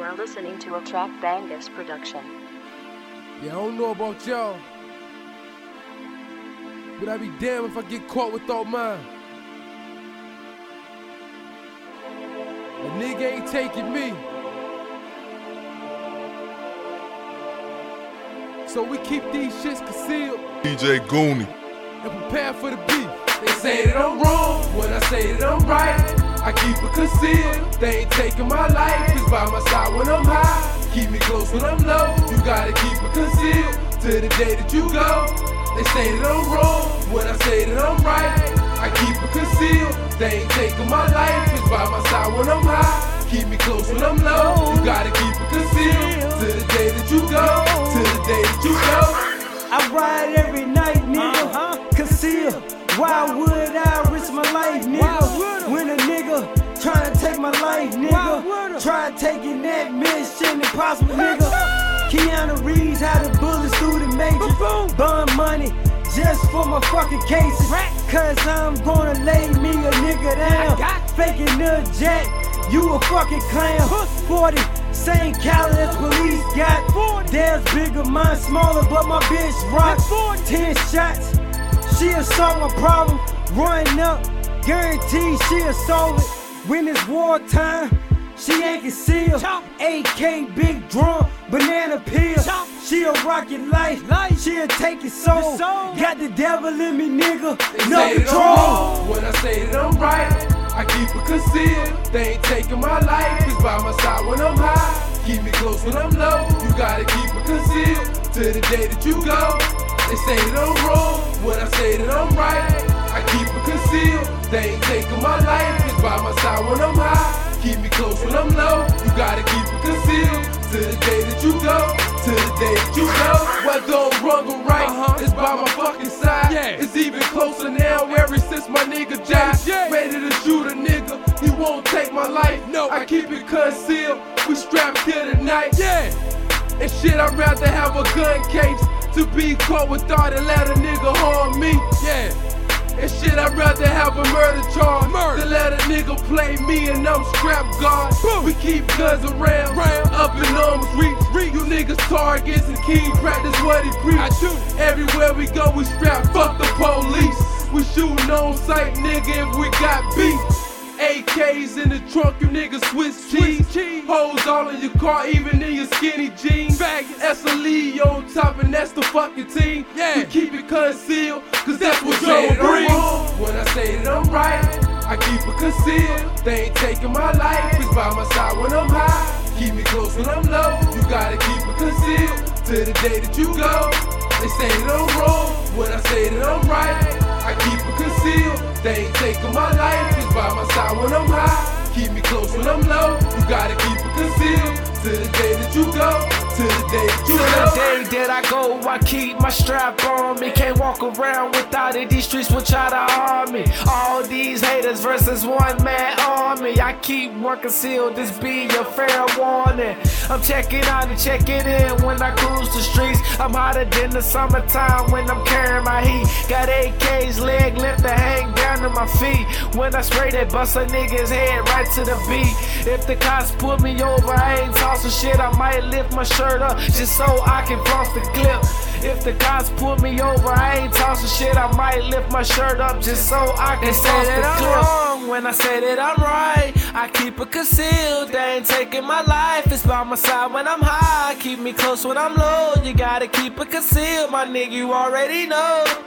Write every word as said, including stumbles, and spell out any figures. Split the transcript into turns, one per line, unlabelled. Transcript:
are listening to a Trap Bangus production.
Yeah, I don't know about y'all, but I'd be damned if I get caught without mine. A nigga ain't taking me, so we keep these shits concealed.
D J Goonie.
And prepare for the beef. They say that I'm wrong when I say that I'm right. I keep it concealed. They ain't taking my life. Cause by my side when I'm high, keep me close when I'm low. You gotta keep it concealed till the day that you go. They say that I'm wrong when I say that I'm right. I keep it concealed. They ain't taking my life. Cause by my side when I'm high, keep me close when I'm low. You gotta keep it concealed till the day that you go. Till the day that you go.
I ride every night, nigga, uh-huh. Conceal. Why would I risk my life, nigga? When a nigga tryna take my life, nigga, try taking that mission impossible, nigga. Keanu Reeves had the bullets through the major. Bun money just for my fucking cases. Cause I'm gonna lay me a nigga down. Faking the jet, you a fucking clown. forty, same caliber as police got. Theirs bigger, mine smaller, but my bitch rock. Ten shots. She'll solve my problem, run up, guarantee she'll solve it. When it's wartime, she ain't concealed. A K, big drum, banana peel. She'll rock your life, she'll take your soul. Got the devil in me, nigga,
they
no control.
When I say that I'm right, I keep it concealed. They ain't taking my life, cause by my side when I'm high, keep me close when I'm low. You gotta keep it concealed till the day that you go. They say that I'm wrong when I say that I'm right. I keep it concealed. They ain't taking my life. Cause by my side when I'm high, keep me close when I'm low. You gotta keep it concealed till the day that you go. Till the day that you go. Whether I'm wrong or right, uh-huh. It's by my fucking side. Yeah. It's even closer now ever since my nigga died. Yeah. Ready to shoot a nigga, he won't take my life. No, I keep it concealed. We strapped here tonight. Yeah. And shit, I'd rather have a gun case to be caught with thought and let a nigga harm me. Yeah. And shit, I'd rather have a murder charge murder. Than let a nigga play me and I'm strapped guard. Boom. We keep guns around, round. Up in arms reach. reach. You niggas targets and king practice what he preach. I do. Everywhere we go, we strap. Fuck the police. We shootin' on sight, nigga, if we got beef. A Ks in the trunk, you niggas Swiss cheese. cheese. Hoes all in your car, even in your skinny jeans. S L E on top, and that's the fucking team. Yeah. We keep it concealed, cause that's what Joe brings. When I say that I'm right, I keep it concealed. They ain't taking my life, cause by my side when I'm high, keep me close when I'm low. You gotta keep it concealed till the day that you go. They say that I'm wrong when I say that I'm right. I keep it concealed. They ain't taking my life. Cause by my side when I'm high, keep me close when I'm low. You gotta keep it concealed till the day that you go. Till the day that you
Till
go.
the day that I go, I keep my strap on me. Can't walk around without it. These streets will try to harm me. All these haters versus one man army. I keep one concealed. This be your fair warning. I'm checking out and checking in when I cruise the streets. I'm hotter than the summertime when I'm carrying my heat. Got A Ks, leg length to hang down to my feet. When I spray that, bust a nigga's head right to the beat. If the cops pull me over, I ain't tossing shit. I might lift my shirt up just so I can floss the clip. If the cops pull me over, I ain't tossing shit. I might lift my shirt up just so I can floss the clip. I'm wrong when I say that I'm right. I keep it concealed. They ain't taking my life. It's by my side when I'm high. Keep me close when I'm low. You gotta keep it concealed, my nigga. You already know.